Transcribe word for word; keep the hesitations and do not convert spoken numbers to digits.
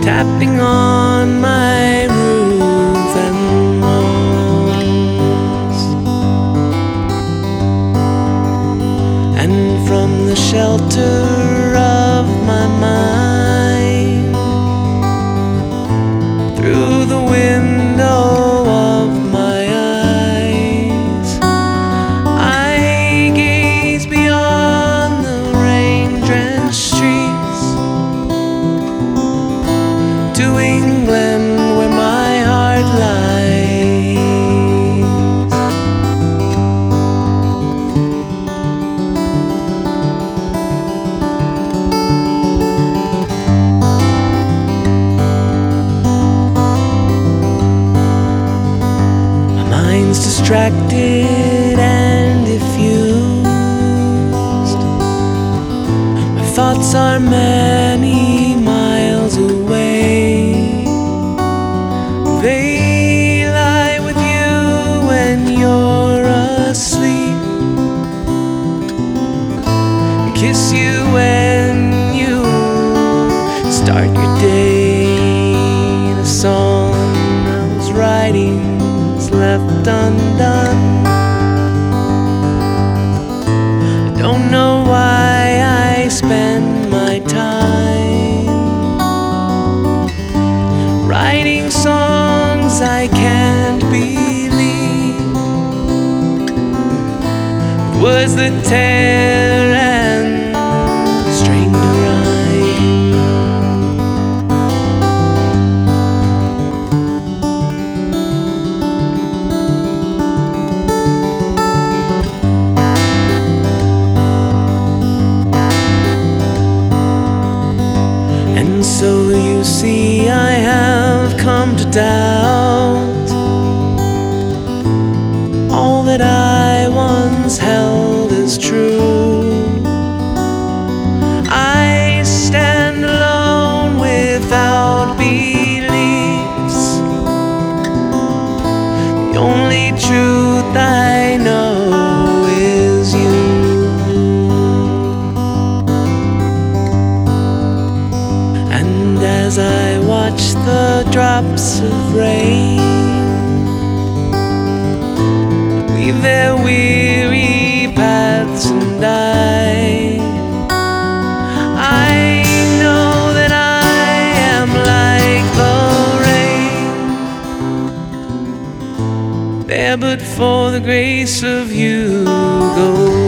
tapping on my roof and walls, and from the shelter of my mind, through the window of my eyes, I gaze beyond the rain-drenched streets to England, where my heart lies. My mind's distracted and diffused. My thoughts are many miles away. They lie with you when you're asleep, kiss you when you start your day. The song I was writing is left undone. I don't know why I spend my time writing songs I can't believe, words that tear and string to rhyme. And so you see, I have come to doubt all that I once held as true. I stand alone without beliefs. The only truth I know is you. And as I watch the drops of rain weave their weary paths, and I, I know that I am like the rain, there but for the grace of you go.